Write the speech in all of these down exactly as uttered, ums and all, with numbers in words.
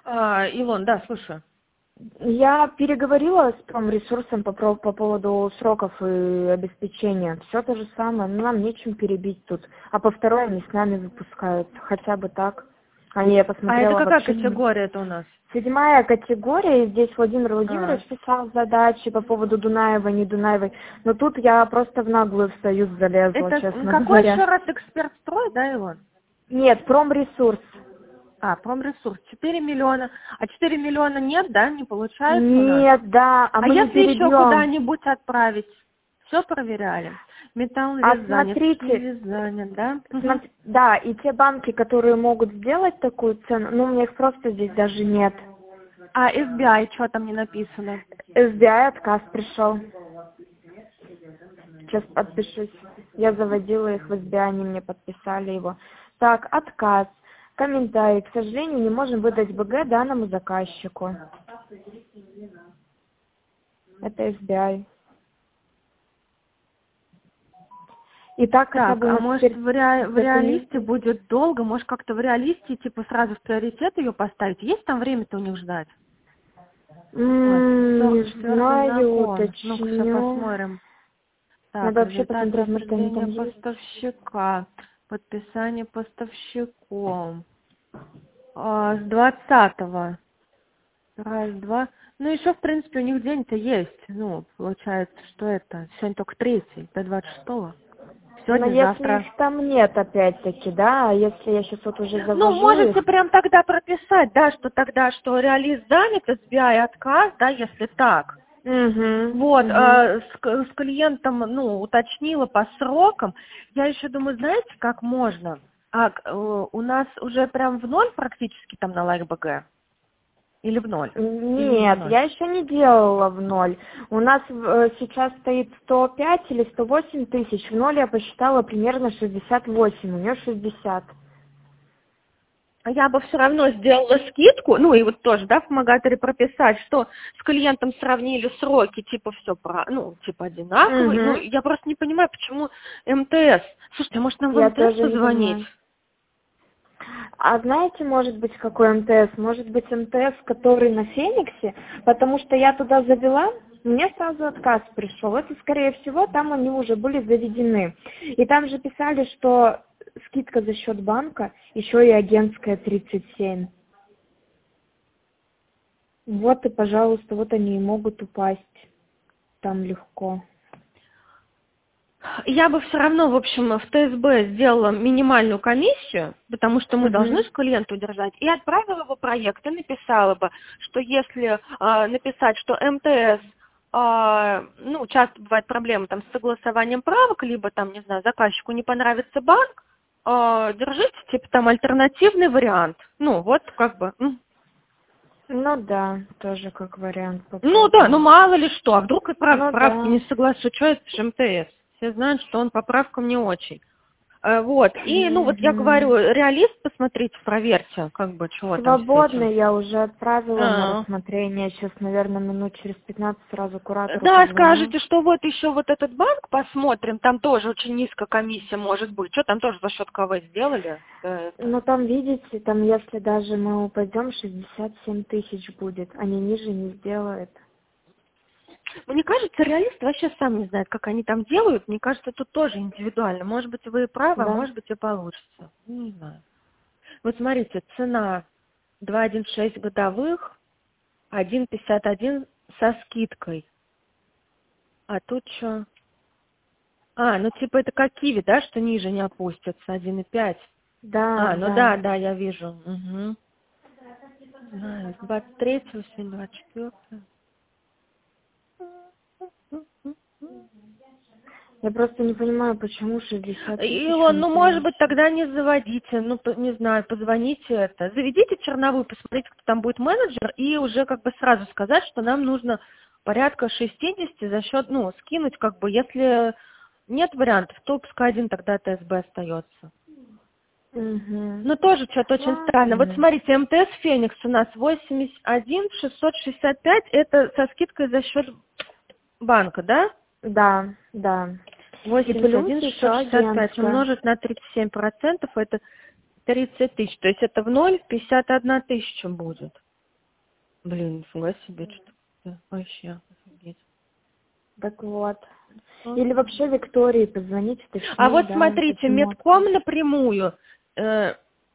А, Илон, да, слушаю. Я переговорила с Промресурсом по, про- по поводу сроков и обеспечения. Все то же самое, ну, нам нечем перебить тут. А по второй они с нами выпускают, хотя бы так. Они, я А это посмотрела, какая вообще не... категория это у нас? Седьмая категория, и здесь Владимир А. Владимирович писал задачи по поводу Дунаева, не Дунаевой. Но тут я просто в наглую в союз залезла, Это м, честно какой еще говоря. раз экспертстрой, да, Илон? Нет, Промресурс. А, промресурс, четыре миллиона. А четыре миллиона нет, да, не получается у нас? Нет, да, а А мы не если еще перебьем. куда-нибудь отправить? Все проверяли. Металл, А вес занят, смотрите, вес занят, да? Угу. Смотри, да, и те банки, которые могут сделать такую цену, ну, у меня их просто здесь даже нет. А эс би ай, что там не написано? эс би ай отказ пришел. Сейчас подпишусь. Я заводила их в эс би ай, они мне подписали его. Так, отказ. Комментарий. К сожалению, не можем выдать бэ гэ данному заказчику. Это эс би ай. И так хотя Так, бы у а нас может теперь в, ре... в документ. реалисте будет долго? Может как-то в реалисте типа сразу в приоритет ее поставить? Есть там время-то у них ждать? Ой, М, сор- Не четвертый знаю, закон. Ну-ка, сейчас уточню. посмотрим. Так, Надо вообще результаты посмотреть, может, они там определения есть. поставщика. Подписание поставщиком. А, с двадцатого. Раз, два. Ну, еще, в принципе, у них день-то есть. Ну, получается, что это? Сегодня только третий, до двадцать шестого. Но Сегодня, если завтра. их там нет, опять-таки, да, а если я сейчас вот уже Ну, завожу можете их. прям тогда прописать, да, что тогда, что реалист занят, эс би ай отказ, да, если так. Угу, Вот, угу. э, с, к- с клиентом, ну, уточнила по срокам. Я еще думаю, знаете, как можно? А, к- э, у нас уже прям в ноль практически там на лайк бэ гэ? Или в ноль? Или не в Нет, ноль? я еще не делала в ноль. У нас э, сейчас стоит сто пять или сто восемь тысяч. В ноль я посчитала примерно шестьдесят восемь, у нее шестьдесят. А я бы все равно сделала скидку, ну и вот тоже, да, в помогаторе прописать, что с клиентом сравнили сроки, типа все, ну, типа одинаковые. Ну, Угу. я просто не понимаю, почему эм тэ эс. Слушайте, а может нам в Я эм тэ эс тоже не позвонить? понимаю. А знаете, может быть, какой эм тэ эс? Может быть, эм тэ эс, который на Фениксе? Потому что я туда завела, мне сразу отказ пришел. Это, скорее всего, там они уже были заведены. И там же писали, что скидка за счет банка, еще и агентская тридцать семь. Вот и, пожалуйста, вот они и могут упасть там легко. Я бы все равно, в общем, в тэ эс бэ сделала минимальную комиссию, потому что мы должны Угу. же клиента удержать, и отправила бы проект, и написала бы, что если э, написать, что эм тэ эс, э, ну, часто бывает проблемы там с согласованием правок, либо там, не знаю, заказчику не понравится банк, э, держите, типа, там, альтернативный вариант. Ну, вот, как бы. м. Ну да, тоже как вариант Ну да, ну попробовать. мало ли что, а вдруг и прав, Ну правки не да. согласен, что это же эм тэ эс. Все знают, что он по правкам не очень. Э, Вот, и, ну, вот я Мгм. говорю, реалист, посмотрите, проверьте, как бы, чего там с Свободно этим. я уже отправила на А, рассмотрение. Сейчас, наверное, минут через пятнадцать сразу куратору Да, позвоню. скажете, что вот еще вот этот банк посмотрим, там тоже очень низкая комиссия может быть. Что там тоже за счет ка вэ сделали? Да, это. Но там, видите, там если даже мы упадем, шестьдесят семь тысяч будет. Они ниже не сделают. Мне кажется, реалист вообще сам не знает, как они там делают. Мне кажется, тут тоже индивидуально. Может быть, вы и правы, а Да? может быть, и получится. Не знаю. Вот смотрите, цена два целых шесть десятых годовых, один пятьдесят один со скидкой. А тут что? А, ну типа это как киви, да, что ниже не опустится, один и пять. Да, А, ну да. да, да, я вижу. Угу. Знаю, с двадцать третьего, сегодня двадцать четвёртое. Я просто не понимаю, почему шестьдесят тысяч Илон, он ну может быть тогда не заводите, ну по- не знаю, позвоните это. Заведите черновую, посмотрите, кто там будет менеджер, и уже как бы сразу сказать, что нам нужно порядка шестьдесят за счет, ну, скинуть как бы, если нет вариантов, то пускай один тогда тэ эс бэ остается. Угу. Ну, тоже что-то очень странно. Вот Ладно. смотрите, эм тэ эс Феникс у нас восемьдесят один шестьсот шестьдесят пять, это со скидкой за счет банка, да? Да, да. И восемьдесят плюс один еще шестьсот шестьдесят пять агентская. умножить на тридцать семь процентов, это тридцать тысяч. То есть это в ноль пятьдесят одна тысяча будет. Блин, нифига себе, что-то вообще офигеть. Так вот. А. Или вообще Виктории позвонить, уточнить, А вот да, смотрите, почему Медком напрямую э,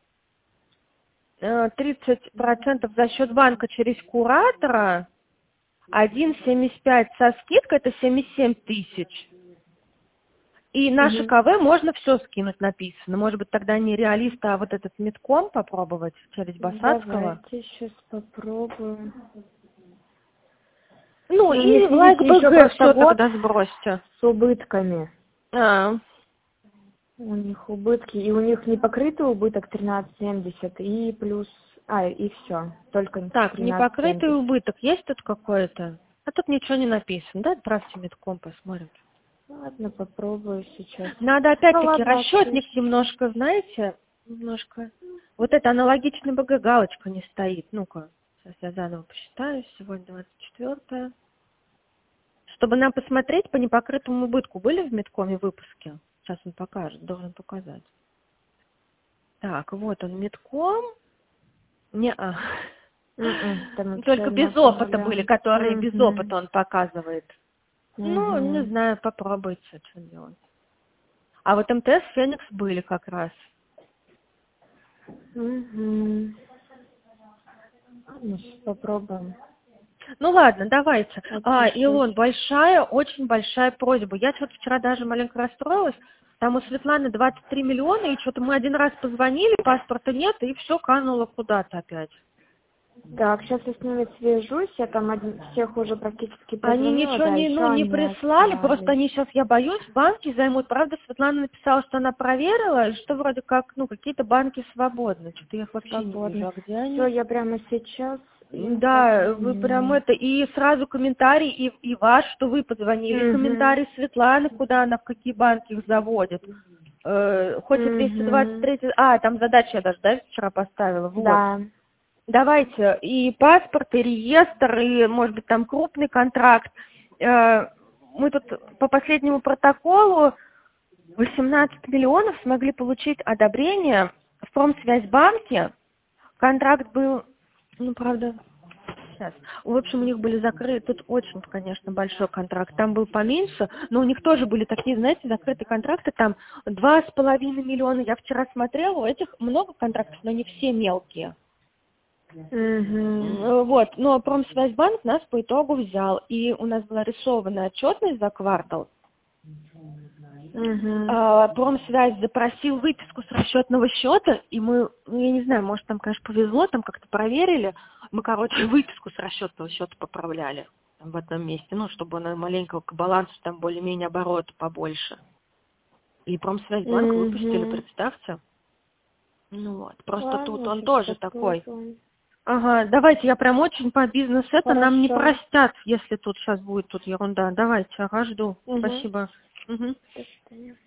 э, тридцать процентов за счет банка через куратора, один семьдесят пять со скидкой, это семьдесят семь тысяч. И наше Мгм. КВ можно все скинуть, написано. Может быть, тогда не реалист, а вот этот Медком попробовать через Басадского. Давайте сейчас попробуем. Ну, Ну, у и них, в видите, еще ЛайкБГ просто все год тогда сбросьте. с убытками. А, У них убытки, и у них не покрытый убыток тринадцать семьдесят, и плюс, а, и все, только так, тринадцать непокрытый семьдесят. убыток есть тут какой-то? А тут ничего не написано. Да, отправьте Медком, посмотрим. Ладно, попробую сейчас. Надо Ну опять-таки ладно, расчетник отпишешь. немножко, знаете, немножко. Вот это аналогичный БГ галочка не стоит. Ну-ка, сейчас я заново посчитаю. Сегодня двадцать четвёртое. Чтобы нам посмотреть по непокрытому убытку. Были в Медкоме выпуски? Сейчас он покажет, должен показать. Так, вот он, Медком. Не-а. М-м, там Только вообще без ноль по опыта были, нулям. которые без Мгм. опыта он показывает. Ну, не Мгм. знаю, попробуйте, что делать. А вот МТС, Феникс были как раз. Мгм. Ладно, сейчас попробуем. Ну ладно, давайте. А, Отпишусь. Илон, большая, очень большая просьба. Я что-то вчера даже маленько расстроилась. Там у Светланы двадцать три миллиона, и что-то мы один раз позвонили, паспорта нет, и все кануло куда-то опять. Так, сейчас я с ними свяжусь, я там один, всех уже практически Они прозвонила, ничего да, не, еще ну, не они прислали, просто остались. они сейчас, я боюсь, банки займут. Правда, Светлана написала, что она проверила, и что вроде как, ну, какие-то банки свободны. Что-то я их вообще не Свободно. вижу. А где Все, они? я прямо сейчас им Да, вы прям позвоню. это, и сразу комментарий, и, и ваш, что вы позвонили, и Угу. комментарий Светланы, куда она, в какие банки их заводит. Э, хоть и двести двадцать Угу. три, а, там задачу я даже, да, вчера поставила, вот. Да. Давайте и паспорт, и реестр, и, может быть, там крупный контракт. Э, Мы тут по последнему протоколу восемнадцать миллионов смогли получить одобрение в Промсвязьбанке. Контракт был, ну, правда, сейчас. В общем, у них были закрыты, тут очень, конечно, большой контракт. Там был поменьше, но у них тоже были такие, знаете, закрытые контракты, там два с половиной миллиона. Я вчера смотрела, у этих много контрактов, но не все мелкие. Угу. М, Вот, но Промсвязьбанк нас по итогу взял, и у нас была рисованная отчетность за квартал. Угу. А, Промсвязь запросил выписку с расчетного счета, и мы, ну, я не знаю, может, там, конечно, повезло, там как-то проверили. Мы, короче, выписку с расчетного счета поправляли там, в этом месте, ну, чтобы она маленького к балансу, там, более-менее оборота побольше. И Промсвязьбанк выпустили, Угу. представьте. Ну вот, просто тут Ладно, он сейчас тоже такой. попробуем. Ага, давайте, я прям очень по бизнес это, нам не Хорошо. простят, если тут сейчас будет тут ерунда. Давайте, ага, жду. Угу. Спасибо. Мгм. До свидания.